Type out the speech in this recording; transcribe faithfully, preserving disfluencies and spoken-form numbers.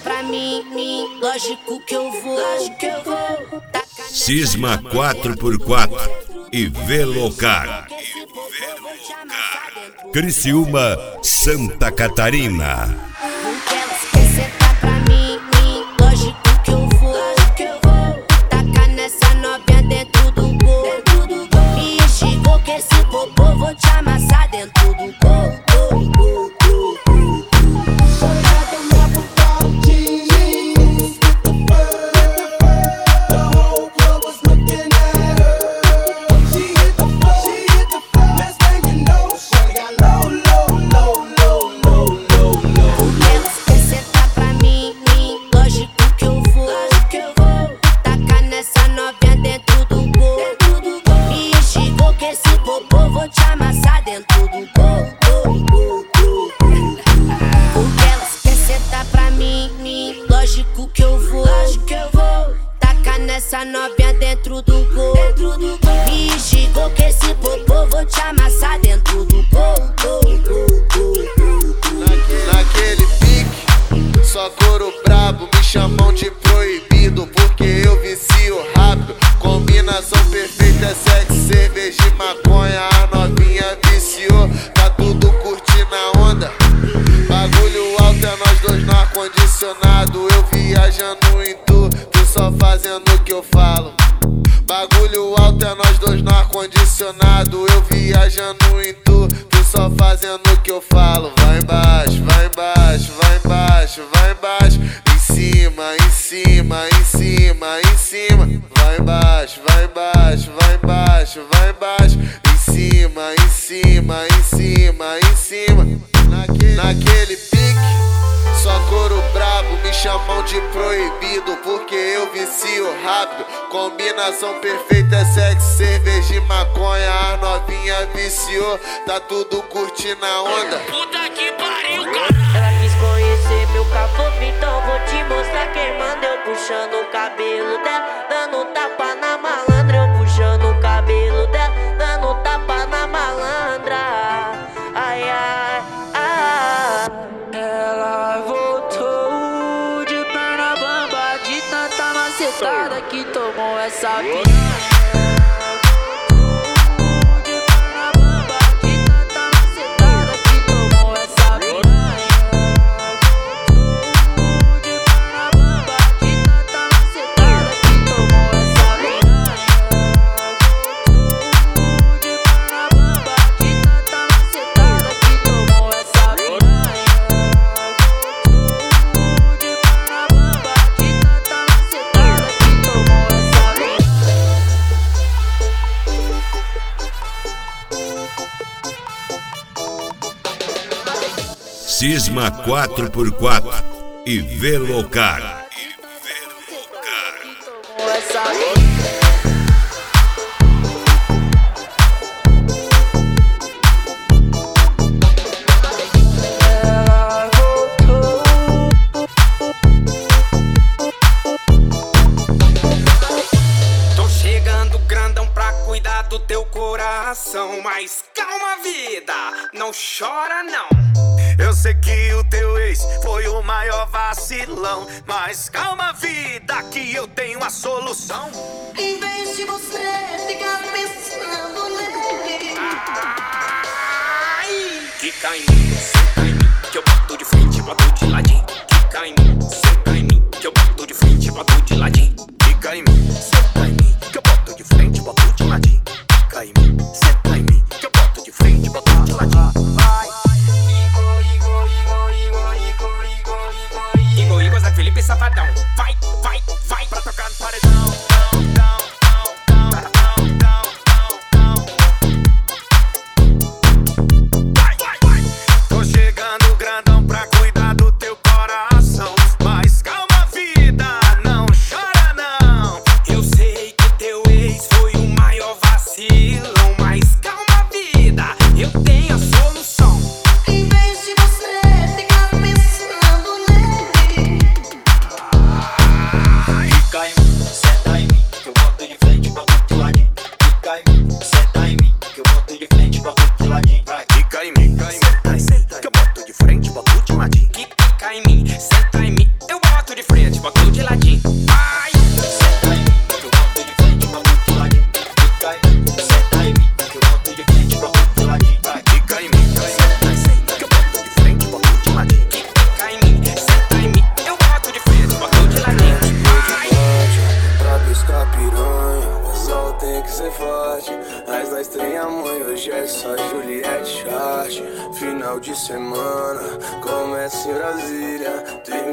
pra mim, mim, lógico que eu vou, lógico que eu vou. Cisma quatro por quatro e Velocar. Criciúma, Santa Catarina. Porque elas querem sentar pra mim, mim, lógico que eu vou, lógico que eu vou. Tacar nessa novinha dentro do gol, dentro do gol. Me enxigou que esse popô vou te amassar dentro do gol, gol, gol, gol, gol. Essa novinha dentro do gol, dentro do gol. Me enxigou que esse popô vou te amassar dentro do gol, gol, gol, gol, gol. Naquele, naquele pique, só couro brabo, me chamam de proibido porque eu vicio rápido. Combinação perfeita é sexo, cerveja e maconha. A novinha viciou, tá tudo curtindo a onda. Bagulho alto é nós dois no ar-condicionado. Eu viajando em tu, tu só fazendo o que eu falo. Bagulho alto é nós dois no ar-condicionado. Eu viajando em tu, tu só fazendo o que eu falo. Vai embaixo, vai embaixo, vai embaixo, vai embaixo. Em cima, em cima, em cima, em cima. Vai embaixo, vai embaixo, vai embaixo, vai embaixo. Em cima, em cima, em cima, em cima. Naquele, naquele pique, só couro brabo, me chamam de proibido porque eu vicio rápido. Combinação perfeita é sexo, cerveja e maconha. A novinha viciou, tá tudo curtindo a onda. Puta que pariu, cara. Ela quis conhecer meu cafofo, então vou te mostrar quem manda. Eu puxando o cabelo dela, dando tapa na malandra. Eu puxando o cabelo dela, dando tapa na malandra. Ai, ai, ai. Ela voltou de perna bamba, de tanta macetada que tomou essa piranha. Cisma quatro por quatro e Velocar. Tô chegando grandão pra cuidar do teu coração. Mas calma, vida, não chora não. Eu sei que o teu ex foi o maior vacilão, mas calma, vida, que eu tenho a solução. Em vez de você ficar pensando nele, Ai, quica em mim, senta em mim, que eu boto de frente, boto de ladinho. Quica em mim, senta em mim, que eu boto de frente, boto de ladinho. Fica em mim, senta em mim, que eu boto de frente, boto de ladinho. Fica em mim, senta em mim, que eu boto de frente, boto de ladinho. Vai. Igor, Igor, Zé Felipe, safadão. Vai, vai, vai pra tocar no paredão. Vai, vai, vai. Tô chegando grandão pra cuidar do teu coração, mas calma, vida, não chora não. Eu sei que teu ex foi o maior vacilão, mas calma, vida, eu tenho a solução. em vez de você ficar pensando nele, Fica em mim, senta em mim, que eu boto de frente, boto de ladinho. Fica em mim, senta em mim, que eu boto de frente, boto de ladinho. Fica em mim, senta em mim, que eu boto de frente, boto de ladinho. Fica em mim, senta em mim, eu boto de ladinho. Vai! Senta em mim, que eu boto de frente, boto de ladinho. Fica em mim. Senta em mim, que eu boto de frente, boto de ladinho. Vai! Fica em mim, senta, senta, que eu boto de frente, boto de ladinho. Fica em mim, senta em mim, eu boto de frente, boto de ladinho. Vai! Pra pescar piranha, o sol tem que ser forte. As nós tem a mãe, hoje é só Juliette Chart. Final de semana, começa em Brasília. Tem